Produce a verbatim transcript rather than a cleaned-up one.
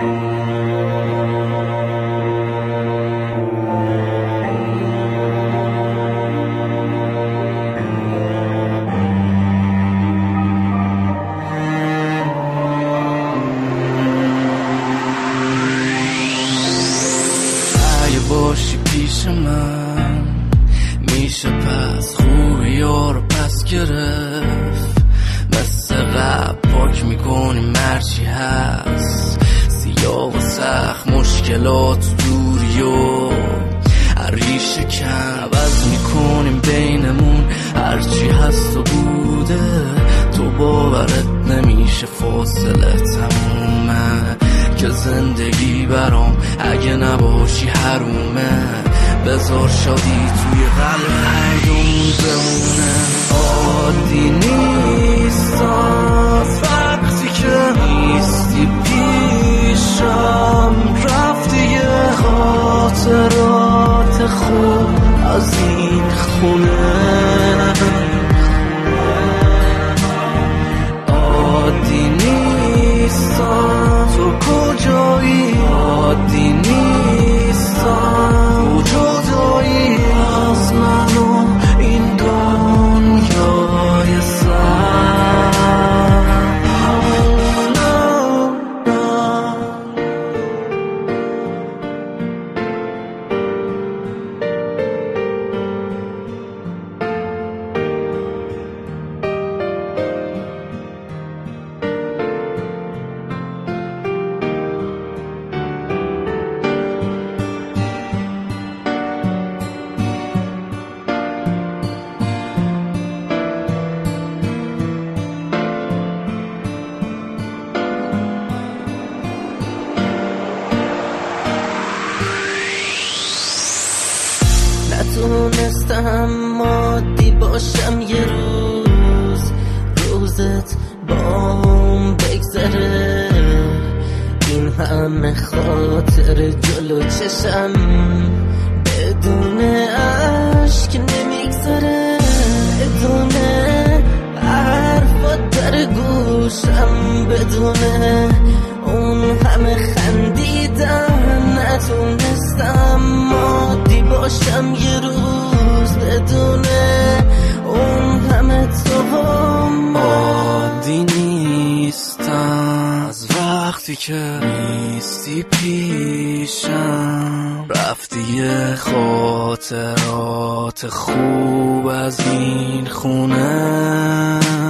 باشی پیش من میشه پس خوبی یارو پس گرفت، مثل قبل پاک میکنیم مرچی هست، سیاه و سخت مشکلات دوری و ریشه کن عوض میکنیم بینمون هرچی هست و بوده، تو باورت نمیشه فاصله تمومه که زندگی برام اگه نباشی حرومه، بذار شادی توی قلب هردومون بمونه. عادی نیست از وقتی که نیستی پیشم، رفتی یه خاطرات خوب از این خونه. عادی نیست تو کجایی، عادی نیست تو جدایی از من و این دنیای سر. نتونستم عادی باشم یه روز، روزت بام بگذره، این همه خاطر جلو چشم بدون عشق نمیگذره، بدون حرفات در گوشم، بدون اون همه خندیدن نتونستم عادی باشم یه روز، بدون اون همه تو هم عادی نیستم از وقتی که نیستی پیشم، رفتی یه خاطرات خوب از این خونه.